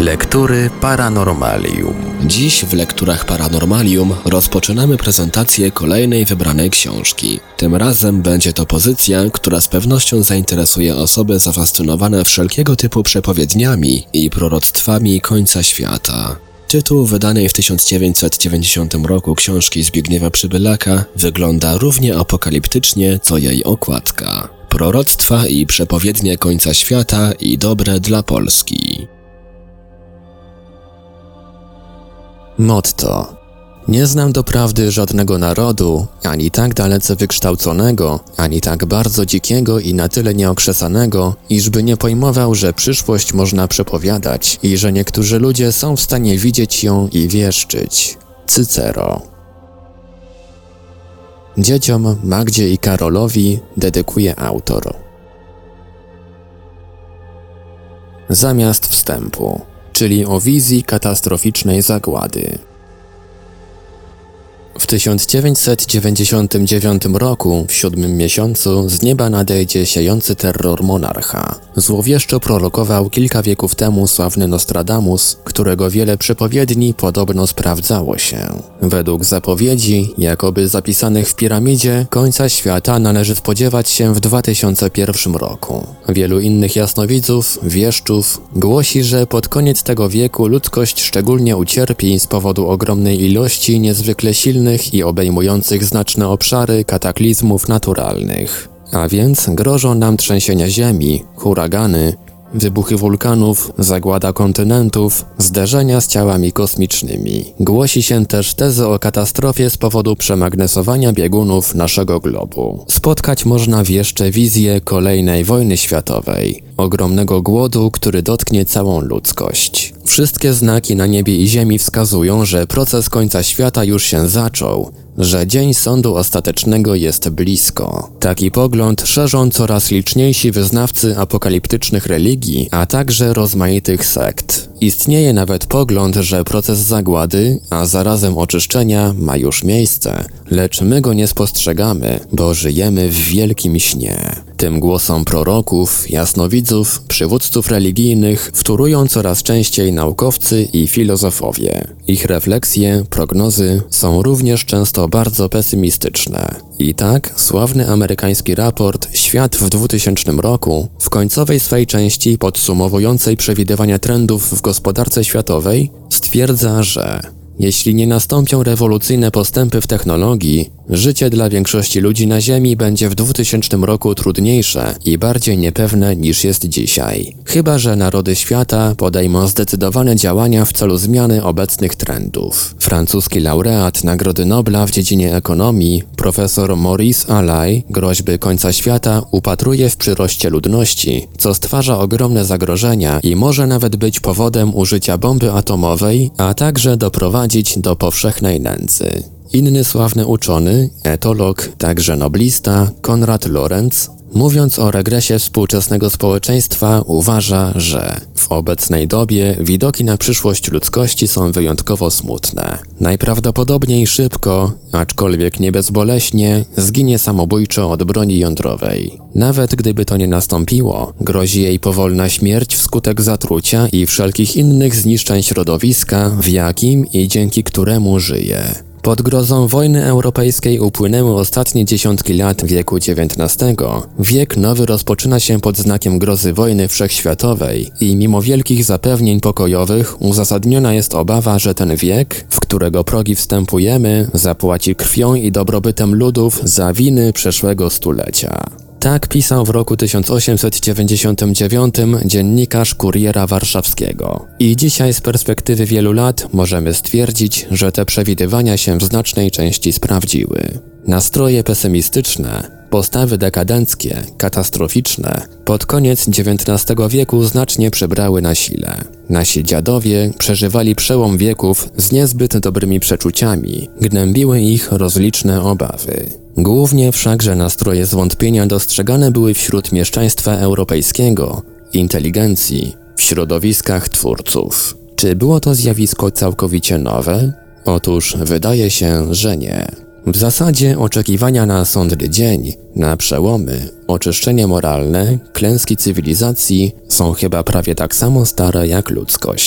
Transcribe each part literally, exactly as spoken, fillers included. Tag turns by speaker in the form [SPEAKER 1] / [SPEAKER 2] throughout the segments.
[SPEAKER 1] Lektury Paranormalium.
[SPEAKER 2] Dziś w Lekturach Paranormalium rozpoczynamy prezentację kolejnej wybranej książki. Tym razem będzie to pozycja, która z pewnością zainteresuje osoby zafascynowane wszelkiego typu przepowiedniami i proroctwami końca świata. Tytuł wydanej w tysiąc dziewięćset dziewięćdziesiątym roku książki Zbigniewa Przybylaka wygląda równie apokaliptycznie co jej okładka. Proroctwa i przepowiednie końca świata i dobre dla Polski.
[SPEAKER 3] Motto. Nie znam doprawdy żadnego narodu, ani tak dalece wykształconego, ani tak bardzo dzikiego i na tyle nieokrzesanego, iżby nie pojmował, że przyszłość można przepowiadać i że niektórzy ludzie są w stanie widzieć ją i wieszczyć. Cycero. Dzieciom Magdzie i Karolowi dedykuje autor. Zamiast wstępu, czyli o wizji katastroficznej zagłady. W tysiąc dziewięćset dziewięćdziesiątym dziewiątym roku, w siódmym miesiącu, z nieba nadejdzie siejący terror monarcha. Złowieszczo prorokował kilka wieków temu sławny Nostradamus, którego wiele przepowiedni podobno sprawdzało się. Według zapowiedzi, jakoby zapisanych w piramidzie, końca świata należy spodziewać się w dwa tysiące pierwszym roku. Wielu innych jasnowidzów, wieszczów, głosi, że pod koniec tego wieku ludzkość szczególnie ucierpi z powodu ogromnej ilości niezwykle silnych i obejmujących znaczne obszary kataklizmów naturalnych. A więc grożą nam trzęsienia ziemi, huragany, wybuchy wulkanów, zagłada kontynentów, zderzenia z ciałami kosmicznymi. Głosi się też tezy o katastrofie z powodu przemagnesowania biegunów naszego globu. Spotkać można jeszcze wizję kolejnej wojny światowej, ogromnego głodu, który dotknie całą ludzkość. Wszystkie znaki na niebie i ziemi wskazują, że proces końca świata już się zaczął, że dzień sądu ostatecznego jest blisko. Taki pogląd szerzą coraz liczniejsi wyznawcy apokaliptycznych religii, a także rozmaitych sekt. Istnieje nawet pogląd, że proces zagłady, a zarazem oczyszczenia ma już miejsce, lecz my go nie spostrzegamy, bo żyjemy w wielkim śnie. Tym głosom proroków, jasnowidzów, przywódców religijnych wtórują coraz częściej naukowcy i filozofowie. Ich refleksje, prognozy są również często bardzo pesymistyczne. I tak sławny amerykański raport Świat w dwutysięcznym roku w końcowej swej części podsumowującej przewidywania trendów w gospodarce światowej stwierdza, że jeśli nie nastąpią rewolucyjne postępy w technologii, życie dla większości ludzi na Ziemi będzie w dwutysięcznym roku trudniejsze i bardziej niepewne niż jest dzisiaj. Chyba że narody świata podejmą zdecydowane działania w celu zmiany obecnych trendów. Francuski laureat Nagrody Nobla w dziedzinie ekonomii, profesor Maurice Allais, groźby końca świata upatruje w przyroście ludności, co stwarza ogromne zagrożenia i może nawet być powodem użycia bomby atomowej, a także doprowadzić do powszechnej nędzy. Inny sławny uczony, etolog, także noblista, Konrad Lorenz, mówiąc o regresie współczesnego społeczeństwa, uważa, że w obecnej dobie widoki na przyszłość ludzkości są wyjątkowo smutne. Najprawdopodobniej szybko, aczkolwiek nie bezboleśnie, zginie samobójczo od broni jądrowej. Nawet gdyby to nie nastąpiło, grozi jej powolna śmierć wskutek zatrucia i wszelkich innych zniszczeń środowiska, w jakim i dzięki któremu żyje. Pod grozą wojny europejskiej upłynęły ostatnie dziesiątki lat wieku dziewiętnastego. Wiek nowy rozpoczyna się pod znakiem grozy wojny wszechświatowej i mimo wielkich zapewnień pokojowych uzasadniona jest obawa, że ten wiek, w którego progi wstępujemy, zapłaci krwią i dobrobytem ludów za winy przeszłego stulecia. Tak pisał w roku tysiąc osiemset dziewięćdziesiątym dziewiątym dziennikarz Kuriera Warszawskiego. I dzisiaj z perspektywy wielu lat możemy stwierdzić, że te przewidywania się w znacznej części sprawdziły. Nastroje pesymistyczne, postawy dekadenckie, katastroficzne pod koniec dziewiętnastego wieku znacznie przybrały na sile. Nasi dziadowie przeżywali przełom wieków z niezbyt dobrymi przeczuciami, gnębiły ich rozliczne obawy. Głównie wszakże nastroje zwątpienia dostrzegane były wśród mieszczaństwa europejskiego, inteligencji, w środowiskach twórców. Czy było to zjawisko całkowicie nowe? Otóż wydaje się, że nie. W zasadzie oczekiwania na sądny dzień, na przełomy, oczyszczenie moralne, klęski cywilizacji są chyba prawie tak samo stare jak ludzkość.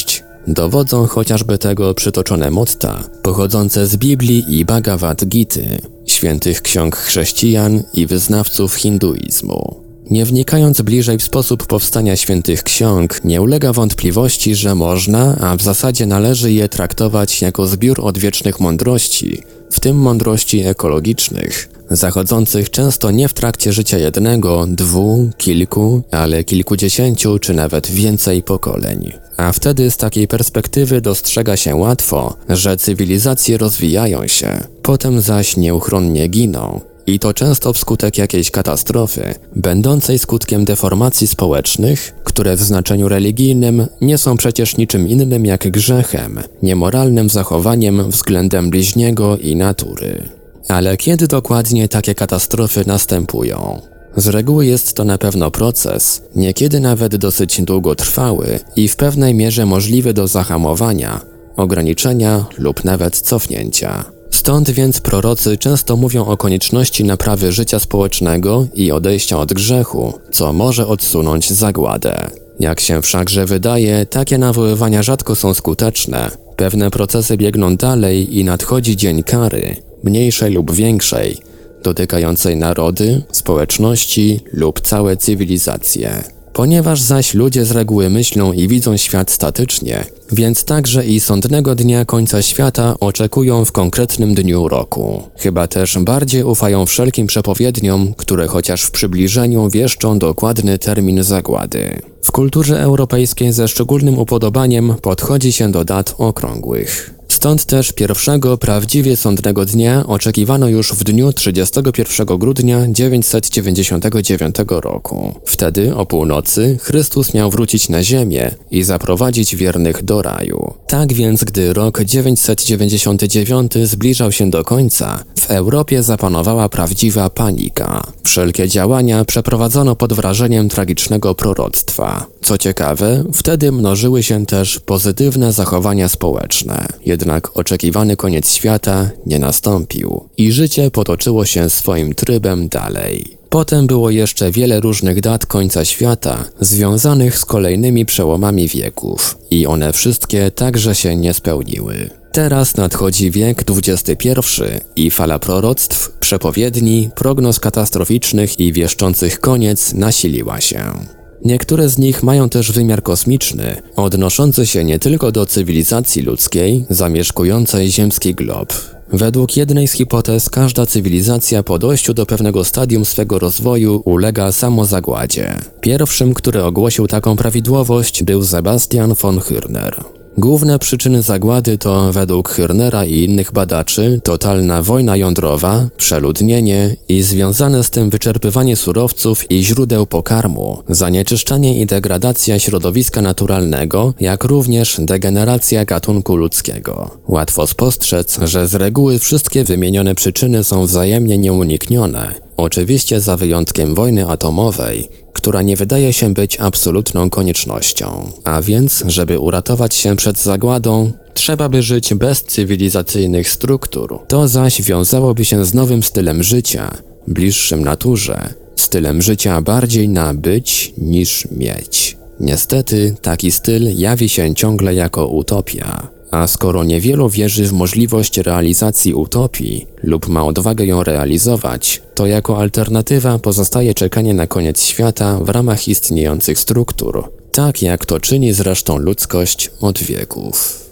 [SPEAKER 3] Dowodzą chociażby tego przytoczone motta pochodzące z Biblii i Bhagavad Gity, świętych ksiąg chrześcijan i wyznawców hinduizmu. Nie wnikając bliżej w sposób powstania świętych ksiąg, nie ulega wątpliwości, że można, a w zasadzie należy je traktować jako zbiór odwiecznych mądrości, w tym mądrości ekologicznych, zachodzących często nie w trakcie życia jednego, dwu, kilku, ale kilkudziesięciu czy nawet więcej pokoleń. A wtedy z takiej perspektywy dostrzega się łatwo, że cywilizacje rozwijają się, potem zaś nieuchronnie giną. I to często wskutek jakiejś katastrofy, będącej skutkiem deformacji społecznych, które w znaczeniu religijnym nie są przecież niczym innym jak grzechem, niemoralnym zachowaniem względem bliźniego i natury. Ale kiedy dokładnie takie katastrofy następują? Z reguły jest to na pewno proces, niekiedy nawet dosyć długotrwały i w pewnej mierze możliwy do zahamowania, ograniczenia lub nawet cofnięcia. Stąd więc prorocy często mówią o konieczności naprawy życia społecznego i odejścia od grzechu, co może odsunąć zagładę. Jak się wszakże wydaje, takie nawoływania rzadko są skuteczne. Pewne procesy biegną dalej i nadchodzi dzień kary, mniejszej lub większej, dotykającej narody, społeczności lub całe cywilizacje. Ponieważ zaś ludzie z reguły myślą i widzą świat statycznie, więc także i sądnego dnia końca świata oczekują w konkretnym dniu roku. Chyba też bardziej ufają wszelkim przepowiedniom, które chociaż w przybliżeniu wieszczą dokładny termin zagłady. W kulturze europejskiej ze szczególnym upodobaniem podchodzi się do dat okrągłych. Stąd też pierwszego prawdziwie sądnego dnia oczekiwano już w dniu trzydziestego pierwszego grudnia dziewięćset dziewięćdziesiątego dziewiątego roku. Wtedy o północy Chrystus miał wrócić na ziemię i zaprowadzić wiernych do raju. Tak więc, gdy rok dziewięćset dziewięćdziesiąty dziewiąty zbliżał się do końca, w Europie zapanowała prawdziwa panika. Wszelkie działania przeprowadzono pod wrażeniem tragicznego proroctwa. Co ciekawe, wtedy mnożyły się też pozytywne zachowania społeczne. Jednak oczekiwany koniec świata nie nastąpił i życie potoczyło się swoim trybem dalej. Potem było jeszcze wiele różnych dat końca świata, związanych z kolejnymi przełomami wieków i one wszystkie także się nie spełniły. Teraz nadchodzi wiek dwudziesty pierwszy i fala proroctw, przepowiedni, prognoz katastroficznych i wieszczących koniec nasiliła się. Niektóre z nich mają też wymiar kosmiczny, odnoszący się nie tylko do cywilizacji ludzkiej zamieszkującej ziemski glob. Według jednej z hipotez każda cywilizacja po dojściu do pewnego stadium swego rozwoju ulega samozagładzie. Pierwszym, który ogłosił taką prawidłowość, był Sebastian von Hürner. Główne przyczyny zagłady to, według Hürnera i innych badaczy, totalna wojna jądrowa, przeludnienie i związane z tym wyczerpywanie surowców i źródeł pokarmu, zanieczyszczenie i degradacja środowiska naturalnego, jak również degeneracja gatunku ludzkiego. Łatwo spostrzec, że z reguły wszystkie wymienione przyczyny są wzajemnie nieuniknione, oczywiście za wyjątkiem wojny atomowej, która nie wydaje się być absolutną koniecznością. A więc, żeby uratować się przed zagładą, trzeba by żyć bez cywilizacyjnych struktur. To zaś wiązałoby się z nowym stylem życia, bliższym naturze, stylem życia bardziej na być niż mieć. Niestety, taki styl jawi się ciągle jako utopia. A skoro niewielu wierzy w możliwość realizacji utopii lub ma odwagę ją realizować, to jako alternatywa pozostaje czekanie na koniec świata w ramach istniejących struktur, tak jak to czyni zresztą ludzkość od wieków.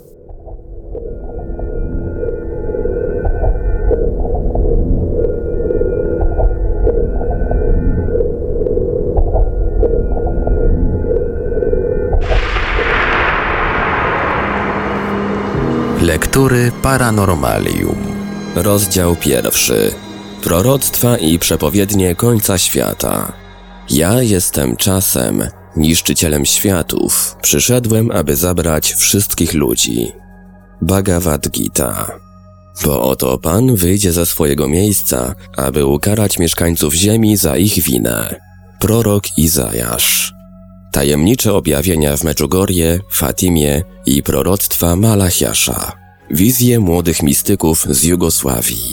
[SPEAKER 1] Lektury Paranormalium.
[SPEAKER 2] Rozdział pierwszy. Proroctwa i przepowiednie końca świata. Ja jestem czasem, niszczycielem światów. Przyszedłem, aby zabrać wszystkich ludzi. Bhagavad Gita. Bo oto Pan wyjdzie ze swojego miejsca, aby ukarać mieszkańców ziemi za ich winę. Prorok Izajasz. Tajemnicze objawienia w Medjugorje, Fatimie i proroctwa Malachiasza. Wizje młodych mistyków z Jugosławii.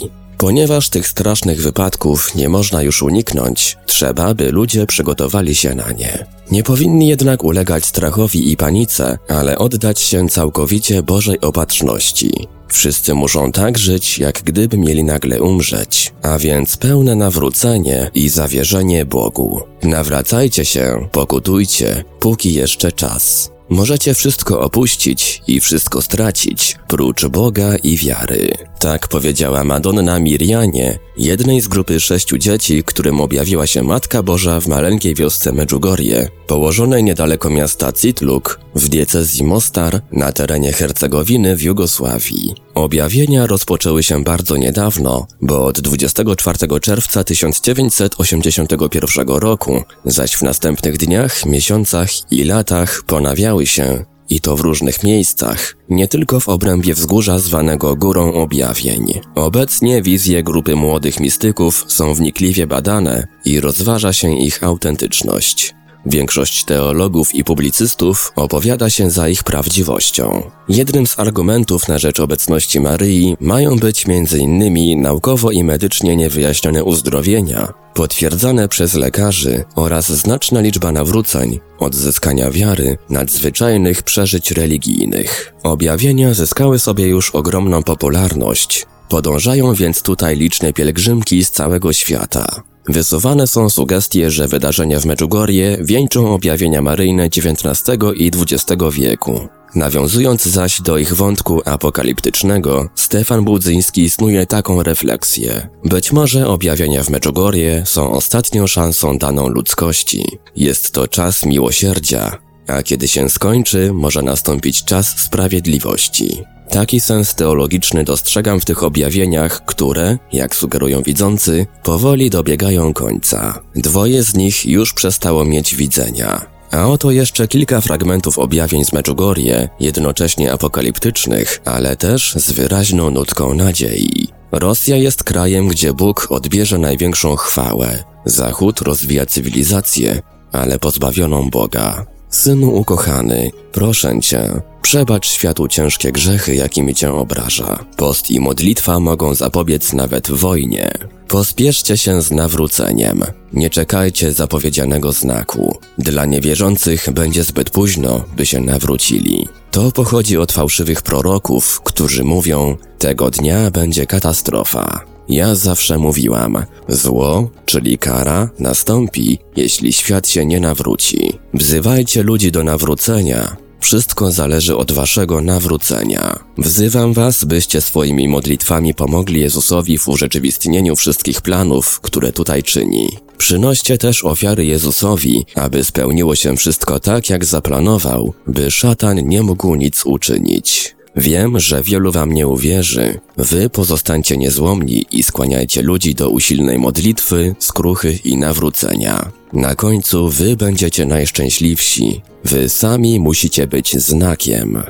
[SPEAKER 2] Ponieważ tych strasznych wypadków nie można już uniknąć, trzeba, by ludzie przygotowali się na nie. Nie powinni jednak ulegać strachowi i panice, ale oddać się całkowicie Bożej opatrzności. Wszyscy muszą tak żyć, jak gdyby mieli nagle umrzeć, a więc pełne nawrócenie i zawierzenie Bogu. Nawracajcie się, pokutujcie, póki jeszcze czas. Możecie wszystko opuścić i wszystko stracić, prócz Boga i wiary. Tak powiedziała Madonna Mirianie, jednej z grupy sześciu dzieci, którym objawiła się Matka Boża w maleńkiej wiosce Medjugorje, położonej niedaleko miasta Citluk, w diecezji Mostar, na terenie Hercegowiny w Jugosławii. Objawienia rozpoczęły się bardzo niedawno, bo od dwudziestego czwartego czerwca tysiąc dziewięćset osiemdziesiątego pierwszego roku, zaś w następnych dniach, miesiącach i latach ponawiały się, i to w różnych miejscach, nie tylko w obrębie wzgórza zwanego Górą Objawień. Obecnie wizje grupy młodych mistyków są wnikliwie badane i rozważa się ich autentyczność. Większość teologów i publicystów opowiada się za ich prawdziwością. Jednym z argumentów na rzecz obecności Maryi mają być między innymi naukowo i medycznie niewyjaśnione uzdrowienia, potwierdzane przez lekarzy oraz znaczna liczba nawróceń, odzyskania wiary, nadzwyczajnych przeżyć religijnych. Objawienia zyskały sobie już ogromną popularność. Podążają więc tutaj liczne pielgrzymki z całego świata. Wysuwane są sugestie, że wydarzenia w Medjugorje wieńczą objawienia maryjne dziewiętnastego i dwudziestego wieku. Nawiązując zaś do ich wątku apokaliptycznego, Stefan Budzyński snuje taką refleksję. Być może objawienia w Medjugorje są ostatnią szansą daną ludzkości. Jest to czas miłosierdzia, a kiedy się skończy, może nastąpić czas sprawiedliwości. Taki sens teologiczny dostrzegam w tych objawieniach, które, jak sugerują widzący, powoli dobiegają końca. Dwoje z nich już przestało mieć widzenia. A oto jeszcze kilka fragmentów objawień z Medjugorje, jednocześnie apokaliptycznych, ale też z wyraźną nutką nadziei. Rosja jest krajem, gdzie Bóg odbierze największą chwałę. Zachód rozwija cywilizację, ale pozbawioną Boga. Synu ukochany, proszę Cię, przebacz światu ciężkie grzechy, jakimi Cię obraża. Post i modlitwa mogą zapobiec nawet wojnie. Pospieszcie się z nawróceniem. Nie czekajcie zapowiedzianego znaku. Dla niewierzących będzie zbyt późno, by się nawrócili. To pochodzi od fałszywych proroków, którzy mówią, tego dnia będzie katastrofa. Ja zawsze mówiłam, zło, czyli kara, nastąpi, jeśli świat się nie nawróci. Wzywajcie ludzi do nawrócenia. Wszystko zależy od waszego nawrócenia. Wzywam was, byście swoimi modlitwami pomogli Jezusowi w urzeczywistnieniu wszystkich planów, które tutaj czyni. Przynoście też ofiary Jezusowi, aby spełniło się wszystko tak, jak zaplanował, by szatan nie mógł nic uczynić. Wiem, że wielu wam nie uwierzy. Wy pozostańcie niezłomni i skłaniajcie ludzi do usilnej modlitwy, skruchy i nawrócenia. Na końcu wy będziecie najszczęśliwsi. Wy sami musicie być znakiem.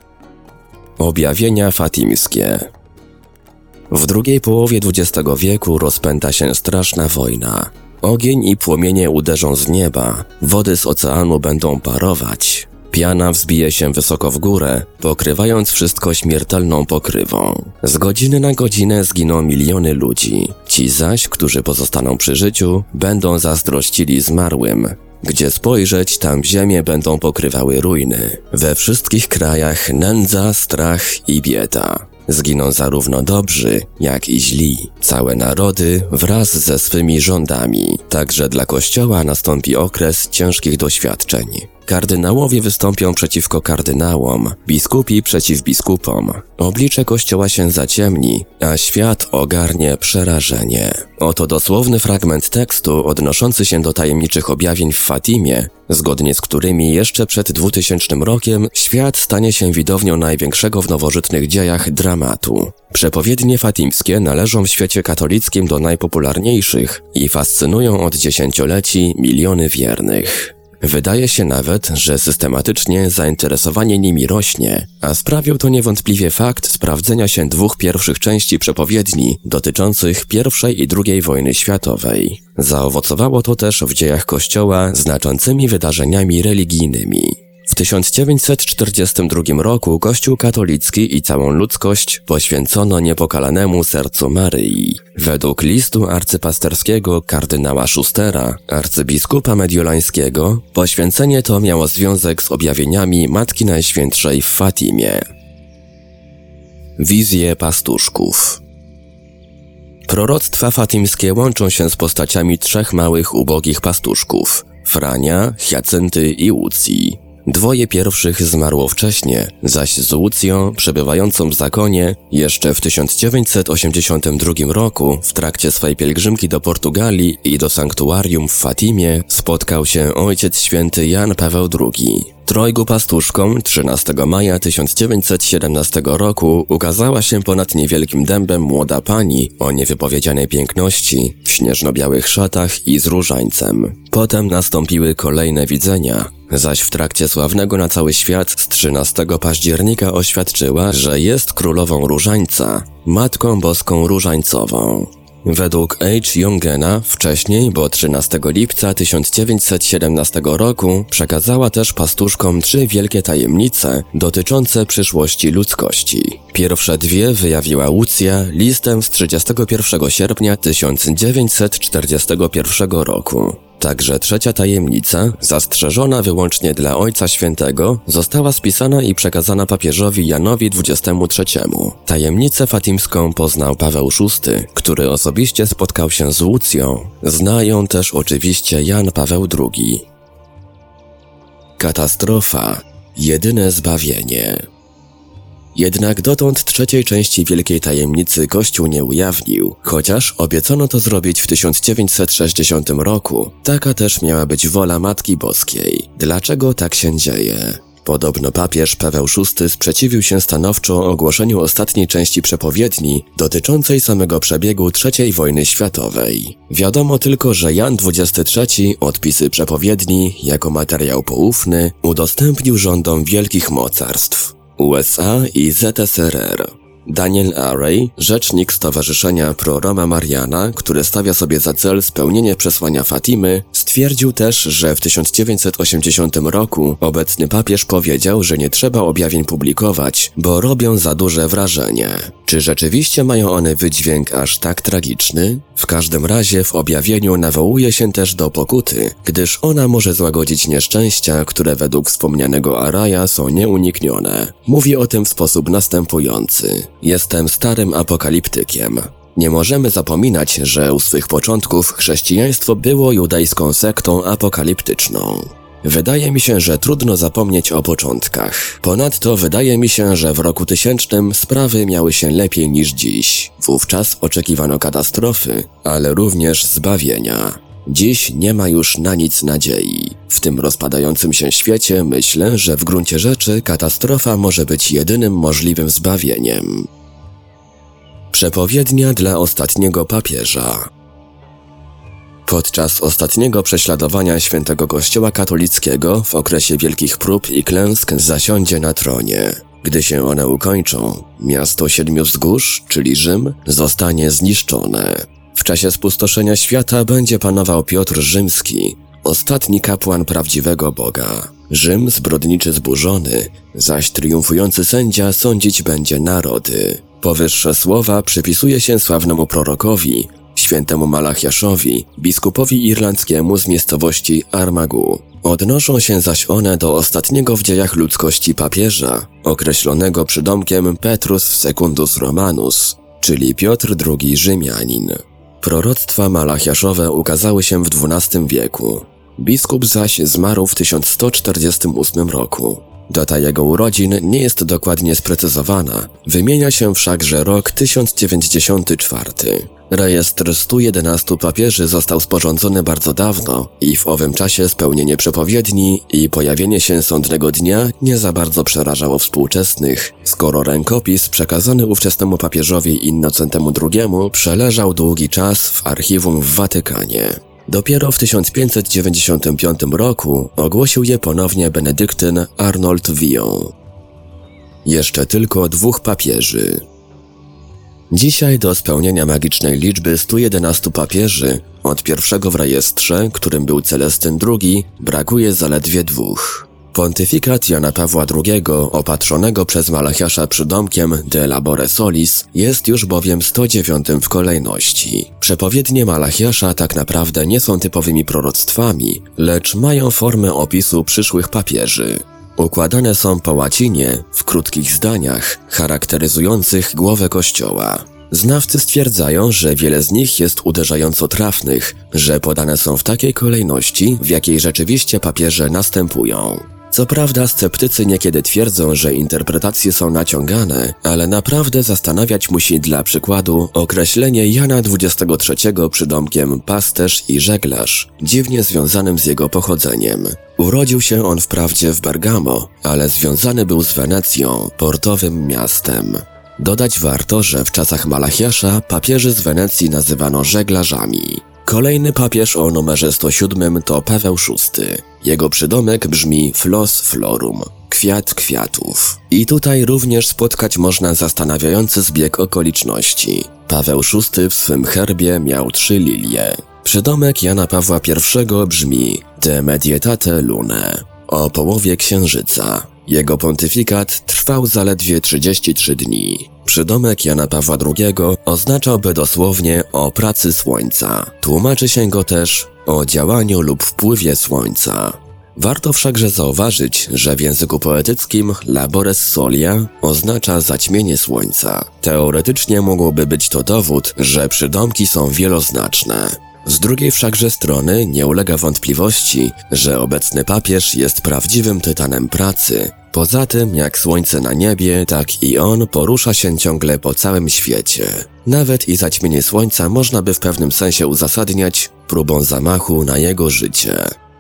[SPEAKER 2] Objawienia fatimskie. W drugiej połowie dwudziestego wieku rozpęta się straszna wojna. Ogień i płomienie uderzą z nieba, wody z oceanu będą parować. Piana wzbije się wysoko w górę, pokrywając wszystko śmiertelną pokrywą. Z godziny na godzinę zginą miliony ludzi. Ci zaś, którzy pozostaną przy życiu, będą zazdrościli zmarłym. Gdzie spojrzeć, tam ziemię będą pokrywały ruiny. We wszystkich krajach nędza, strach i bieda. Zginą zarówno dobrzy, jak i źli. Całe narody wraz ze swymi rządami. Także dla Kościoła nastąpi okres ciężkich doświadczeń. Kardynałowie wystąpią przeciwko kardynałom, biskupi przeciw biskupom. Oblicze Kościoła się zaciemni, a świat ogarnie przerażenie. Oto dosłowny fragment tekstu odnoszący się do tajemniczych objawień w Fatimie, zgodnie z którymi jeszcze przed dwutysięcznym rokiem świat stanie się widownią największego w nowożytnych dziejach dramatu. Przepowiednie fatimskie należą w świecie katolickim do najpopularniejszych i fascynują od dziesięcioleci miliony wiernych. Wydaje się nawet, że systematycznie zainteresowanie nimi rośnie, a sprawił to niewątpliwie fakt sprawdzenia się dwóch pierwszych części przepowiedni dotyczących pierwszej i drugiej wojny światowej. Zaowocowało to też w dziejach Kościoła znaczącymi wydarzeniami religijnymi. W tysiąc dziewięćset czterdziestym drugim roku Kościół katolicki i całą ludzkość poświęcono niepokalanemu sercu Maryi. Według listu arcypasterskiego kardynała Schustera, arcybiskupa mediolańskiego, poświęcenie to miało związek z objawieniami Matki Najświętszej w Fatimie. Wizje pastuszków. Proroctwa fatimskie łączą się z postaciami trzech małych, ubogich pastuszków – Frania, Hiacynty i Łucji. Dwoje pierwszych zmarło wcześnie, zaś z Łucją, przebywającą w zakonie, jeszcze w tysiąc dziewięćset osiemdziesiątym drugim roku w trakcie swej pielgrzymki do Portugalii i do sanktuarium w Fatimie spotkał się Ojciec Święty Jan Paweł drugi. Trojgu pastuszkom trzynastego maja tysiąc dziewięćset siedemnastego roku ukazała się ponad niewielkim dębem młoda pani o niewypowiedzianej piękności, w śnieżno-białych szatach i z różańcem. Potem nastąpiły kolejne widzenia, zaś w trakcie sławnego na cały świat z trzynastego października oświadczyła, że jest królową różańca, Matką Boską Różańcową. Według H. Jungena wcześniej, bo trzynastego lipca tysiąc dziewięćset siedemnastego roku przekazała też pastuszkom trzy wielkie tajemnice dotyczące przyszłości ludzkości. Pierwsze dwie wyjawiła Łucja listem z trzydziestego pierwszego sierpnia tysiąc dziewięćset czterdziestego pierwszego roku. Także trzecia tajemnica, zastrzeżona wyłącznie dla Ojca Świętego, została spisana i przekazana papieżowi Janowi dwudziestemu trzeciemu. Tajemnicę fatimską poznał Paweł szósty, który osobiście spotkał się z Łucją. Zna ją też oczywiście Jan Paweł drugi. Katastrofa. Jedyne zbawienie. Jednak dotąd trzeciej części Wielkiej Tajemnicy Kościół nie ujawnił, chociaż obiecano to zrobić w tysiąc dziewięćset sześćdziesiątym roku. Taka też miała być wola Matki Boskiej. Dlaczego tak się dzieje? Podobno papież Paweł szósty sprzeciwił się stanowczo ogłoszeniu ostatniej części przepowiedni dotyczącej samego przebiegu trzeciej wojny światowej. Wiadomo tylko, że Jan dwudziesty trzeci odpisy przepowiedni jako materiał poufny udostępnił rządom wielkich mocarstw U S A i Z S R R. Daniel Arey, rzecznik Stowarzyszenia Pro-Roma Mariana, które stawia sobie za cel spełnienie przesłania Fatimy, stwierdził też, że w tysiąc dziewięćset osiemdziesiątym roku obecny papież powiedział, że nie trzeba objawień publikować, bo robią za duże wrażenie. Czy rzeczywiście mają one wydźwięk aż tak tragiczny? W każdym razie w objawieniu nawołuje się też do pokuty, gdyż ona może złagodzić nieszczęścia, które według wspomnianego Araja są nieuniknione. Mówi o tym w sposób następujący. Jestem starym apokaliptykiem. Nie możemy zapominać, że u swych początków chrześcijaństwo było judejską sektą apokaliptyczną. Wydaje mi się, że trudno zapomnieć o początkach. Ponadto wydaje mi się, że w roku tysięcznym sprawy miały się lepiej niż dziś. Wówczas oczekiwano katastrofy, ale również zbawienia. Dziś nie ma już na nic nadziei. W tym rozpadającym się świecie myślę, że w gruncie rzeczy katastrofa może być jedynym możliwym zbawieniem. Przepowiednia dla ostatniego papieża. Podczas ostatniego prześladowania świętego Kościoła katolickiego w okresie wielkich prób i klęsk zasiądzie na tronie. Gdy się one ukończą, miasto siedmiu wzgórz, czyli Rzym, zostanie zniszczone. W czasie spustoszenia świata będzie panował Piotr Rzymski, ostatni kapłan prawdziwego Boga. Rzym zbrodniczy zburzony, zaś triumfujący sędzia sądzić będzie narody. Powyższe słowa przypisuje się sławnemu prorokowi, świętemu Malachiaszowi, biskupowi irlandzkiemu z miejscowości Armagu. Odnoszą się zaś one do ostatniego w dziejach ludzkości papieża, określonego przydomkiem Petrus Secundus Romanus, czyli Piotr drugi Rzymianin. Proroctwa Malachiaszowe ukazały się w dwunastym wieku. Biskup zaś zmarł w tysiąc sto czterdziestym ósmym roku. Data jego urodzin nie jest dokładnie sprecyzowana, wymienia się wszakże rok tysiąc dziewięćdziesiąty czwarty. Rejestr stu jedenastu papieży został sporządzony bardzo dawno i w owym czasie spełnienie przepowiedni i pojawienie się sądnego dnia nie za bardzo przerażało współczesnych, skoro rękopis przekazany ówczesnemu papieżowi Innocentemu drugiemu przeleżał długi czas w archiwum w Watykanie. Dopiero w tysiąc pięćset dziewięćdziesiątym piątym roku ogłosił je ponownie benedyktyn Arnold Villon. Jeszcze tylko dwóch papieży. Dzisiaj do spełnienia magicznej liczby stu jedenastu papieży, od pierwszego w rejestrze, którym był Celestyn drugi, brakuje zaledwie dwóch. Pontyfikat Jana Pawła drugiego, opatrzonego przez Malachiasza przydomkiem De Labore Solis, jest już bowiem sto dziewiątym w kolejności. Przepowiednie Malachiasza tak naprawdę nie są typowymi proroctwami, lecz mają formę opisu przyszłych papieży. Układane są po łacinie, w krótkich zdaniach, charakteryzujących głowę Kościoła. Znawcy stwierdzają, że wiele z nich jest uderzająco trafnych, że podane są w takiej kolejności, w jakiej rzeczywiście papieże następują. Co prawda sceptycy niekiedy twierdzą, że interpretacje są naciągane, ale naprawdę zastanawiać musi dla przykładu określenie Jana dwudziestego trzeciego przydomkiem pasterz i żeglarz, dziwnie związanym z jego pochodzeniem. Urodził się on wprawdzie w Bergamo, ale związany był z Wenecją, portowym miastem. Dodać warto, że w czasach Malachiasza papieży z Wenecji nazywano żeglarzami. Kolejny papież o numerze sto siódmym to Paweł szósty. Jego przydomek brzmi Flos Florum, kwiat kwiatów. I tutaj również spotkać można zastanawiający zbieg okoliczności. Paweł szósty w swym herbie miał trzy lilie. Przydomek Jana Pawła pierwszego brzmi De Medietate Lunae, o połowie księżyca. Jego pontyfikat trwał zaledwie trzydzieści trzy dni. Przydomek Jana Pawła drugiego oznaczałby dosłownie o pracy słońca. Tłumaczy się go też o działaniu lub wpływie słońca. Warto wszakże zauważyć, że w języku poetyckim labores solia oznacza zaćmienie słońca. Teoretycznie mógłby być to dowód, że przydomki są wieloznaczne. Z drugiej wszakże strony nie ulega wątpliwości, że obecny papież jest prawdziwym tytanem pracy. Poza tym, jak słońce na niebie, tak i on porusza się ciągle po całym świecie. Nawet i zaćmienie słońca można by w pewnym sensie uzasadniać próbą zamachu na jego życie.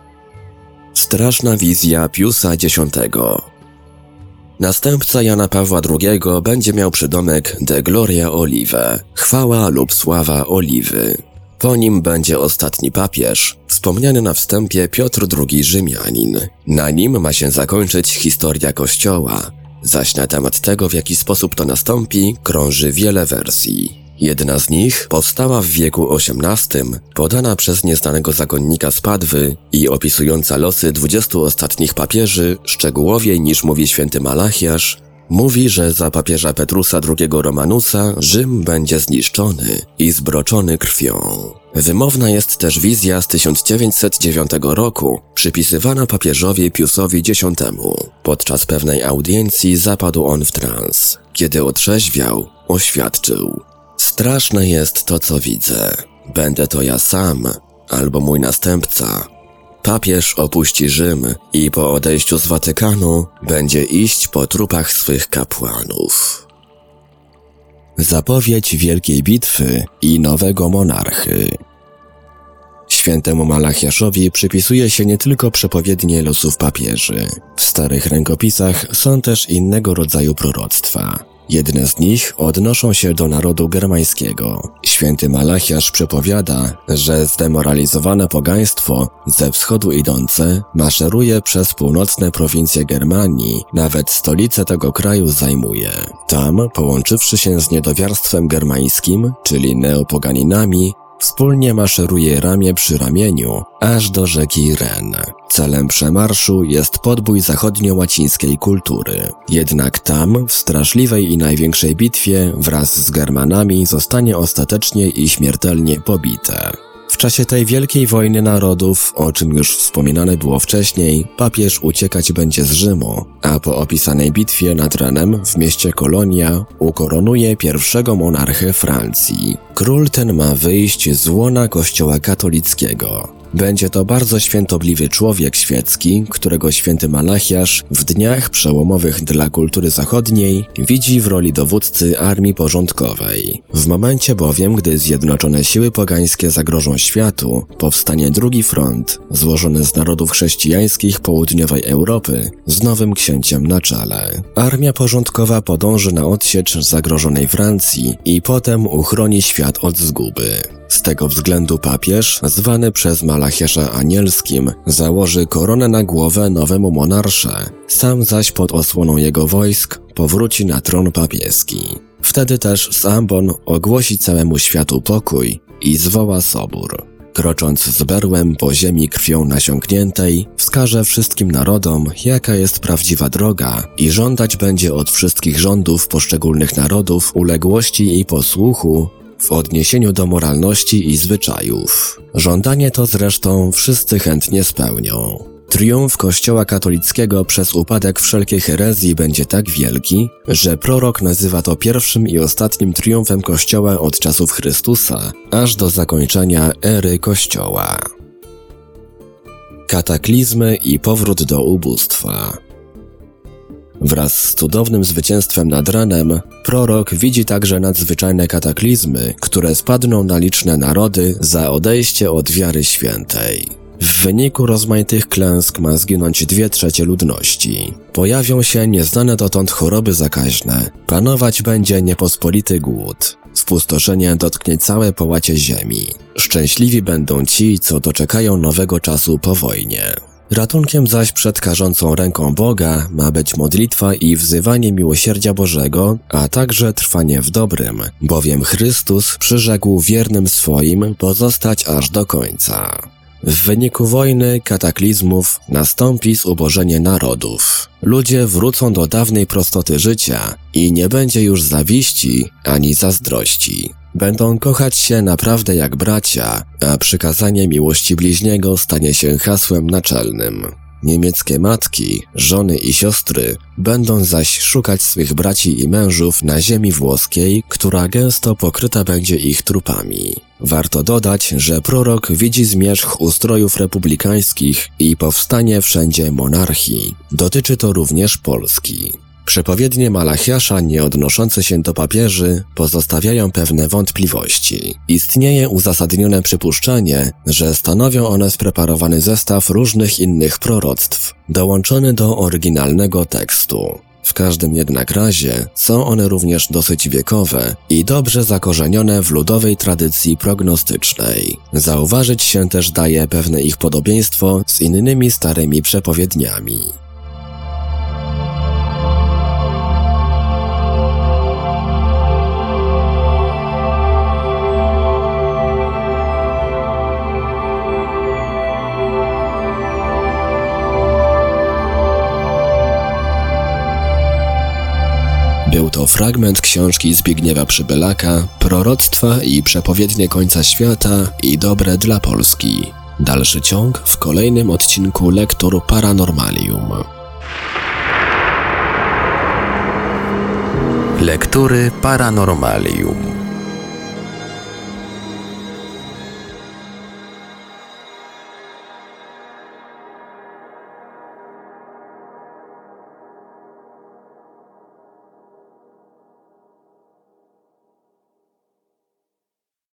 [SPEAKER 2] Straszna wizja Piusa dziesiątego. Następca Jana Pawła drugiego będzie miał przydomek De Gloria Olivae, chwała lub sława oliwy. Po nim będzie ostatni papież, wspomniany na wstępie Piotr drugi Rzymianin. Na nim ma się zakończyć historia Kościoła, zaś na temat tego, w jaki sposób to nastąpi, krąży wiele wersji. Jedna z nich powstała w wieku osiemnastym, podana przez nieznanego zakonnika z Padwy i opisująca losy dwudziestu ostatnich papieży szczegółowiej niż mówi święty Malachiasz, mówi, że za papieża Petrusa drugiego Romanusa Rzym będzie zniszczony i zbroczony krwią. Wymowna jest też wizja z tysiąc dziewięćset dziewiątego roku, przypisywana papieżowi Piusowi dziesiątemu. Podczas pewnej audiencji zapadł on w trans. Kiedy otrzeźwiał, oświadczył: straszne jest to, co widzę. Będę to ja sam, albo mój następca. Papież opuści Rzym i po odejściu z Watykanu będzie iść po trupach swych kapłanów. Zapowiedź Wielkiej Bitwy i nowego monarchy. Świętemu Malachiaszowi przypisuje się nie tylko przepowiednie losów papieży. W starych rękopisach są też innego rodzaju proroctwa. Jedne z nich odnoszą się do narodu germańskiego. Święty Malachiasz przepowiada, że zdemoralizowane pogaństwo, ze wschodu idące, maszeruje przez północne prowincje Germanii, nawet stolicę tego kraju zajmuje. Tam, połączywszy się z niedowiarstwem germańskim, czyli neopoganinami, wspólnie maszeruje ramię przy ramieniu, aż do rzeki Ren. Celem przemarszu jest podbój zachodnio-łacińskiej kultury. Jednak tam, w straszliwej i największej bitwie, wraz z Germanami zostanie ostatecznie i śmiertelnie pobite. W czasie tej wielkiej wojny narodów, o czym już wspominane było wcześniej, papież uciekać będzie z Rzymu, a po opisanej bitwie nad Renem w mieście Kolonia ukoronuje pierwszego monarchę Francji. Król ten ma wyjść z łona kościoła katolickiego. Będzie to bardzo świętobliwy człowiek świecki, którego święty Malachiasz w dniach przełomowych dla kultury zachodniej widzi w roli dowódcy armii porządkowej. W momencie bowiem, gdy zjednoczone siły pogańskie zagrożą światu, powstanie drugi front, złożony z narodów chrześcijańskich południowej Europy, z nowym księciem na czele. Armia porządkowa podąży na odsiecz zagrożonej Francji i potem uchroni świat od zguby. Z tego względu papież, zwany przez Malachiasza anielskim, założy koronę na głowę nowemu monarsze, sam zaś pod osłoną jego wojsk powróci na tron papieski. Wtedy też Sambon ogłosi całemu światu pokój i zwoła sobór. krocząc z berłem po ziemi krwią nasiąkniętej, wskaże wszystkim narodom, jaka jest prawdziwa droga i żądać będzie od wszystkich rządów poszczególnych narodów uległości i posłuchu w odniesieniu do moralności i zwyczajów. Żądanie to zresztą wszyscy chętnie spełnią. Triumf Kościoła katolickiego przez upadek wszelkiej herezji będzie tak wielki, że prorok nazywa to pierwszym i ostatnim triumfem Kościoła od czasów Chrystusa, aż do zakończenia ery Kościoła. Kataklizmy i powrót do ubóstwa. Wraz z cudownym zwycięstwem nad ranem, prorok widzi także nadzwyczajne kataklizmy, które spadną na liczne narody za odejście od wiary świętej. W wyniku rozmaitych klęsk ma zginąć dwie trzecie ludności. Pojawią się nieznane dotąd choroby zakaźne, panować będzie niepospolity głód. Spustoszenie dotknie całe połacie ziemi. Szczęśliwi będą ci, co doczekają nowego czasu po wojnie. Ratunkiem zaś przed karzącą ręką Boga ma być modlitwa i wzywanie miłosierdzia Bożego, a także trwanie w dobrym, bowiem Chrystus przyrzekł wiernym swoim pozostać aż do końca. W wyniku wojny, kataklizmów nastąpi zubożenie narodów. Ludzie wrócą do dawnej prostoty życia i nie będzie już zawiści ani zazdrości. Będą kochać się naprawdę jak bracia, a przykazanie miłości bliźniego stanie się hasłem naczelnym. Niemieckie matki, żony i siostry będą zaś szukać swych braci i mężów na ziemi włoskiej, która gęsto pokryta będzie ich trupami. Warto dodać, że prorok widzi zmierzch ustrojów republikańskich i powstanie wszędzie monarchii. Dotyczy to również Polski. Przepowiednie Malachiasza nie odnoszące się do papieży pozostawiają pewne wątpliwości. Istnieje uzasadnione przypuszczenie, że stanowią one spreparowany zestaw różnych innych proroctw, dołączony do oryginalnego tekstu. W każdym jednak razie są one również dosyć wiekowe i dobrze zakorzenione w ludowej tradycji prognostycznej. Zauważyć się też daje pewne ich podobieństwo z innymi starymi przepowiedniami. Był to fragment książki Zbigniewa Przybylaka Proroctwa i przepowiednie końca świata i dobre dla Polski. Dalszy ciąg w kolejnym odcinku Lektur Paranormalium.
[SPEAKER 1] Lektury Paranormalium.